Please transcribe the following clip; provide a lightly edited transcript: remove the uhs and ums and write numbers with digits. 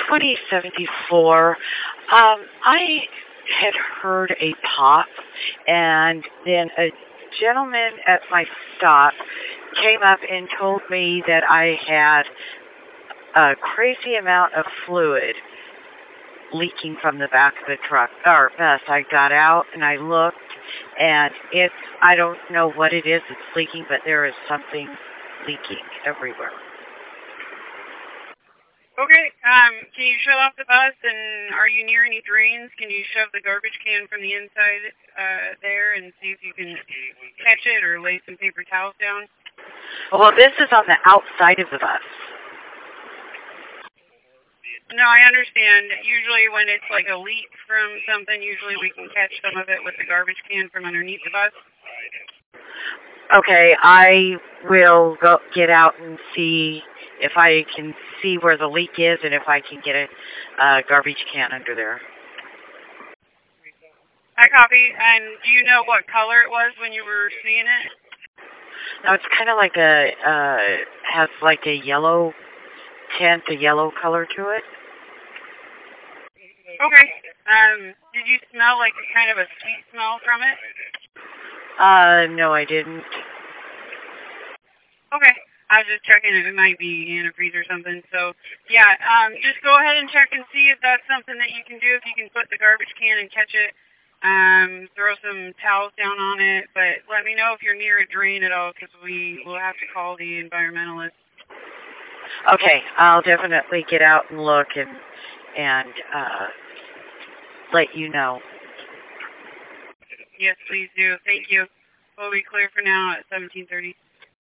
2074. I had heard a pop, and then a gentleman at my stop came up and told me that I had a crazy amount of fluid leaking from the back of the truck or bus. I got out and I looked, and I don't know what it is that's leaking, but there is something leaking everywhere. Okay, can you shut off the bus, and are you near any drains? Can you shove the garbage can from the inside there and see if you can catch it or lay some paper towels down? Well, this is on the outside of the bus. No, I understand. Usually when it's like a leak from something, usually we can catch some of it with the garbage can from underneath the bus. Okay, I will get out and see if I can see where the leak is and if I can get a garbage can under there. I copy. And do you know what color it was when you were seeing it? No, it's kind of like has like a yellow tint, a yellow color to it. Okay. Did you smell like kind of a sweet smell from it? No, I didn't. Okay. I was just checking if it might be antifreeze or something. So, yeah, just go ahead and check and see if that's something that you can do, if you can put the garbage can and catch it, throw some towels down on it. But let me know if you're near a drain at all, because we will have to call the environmentalist. Okay, I'll definitely get out and look and let you know. Yes, please do. Thank you. We'll be clear for now at 17:30.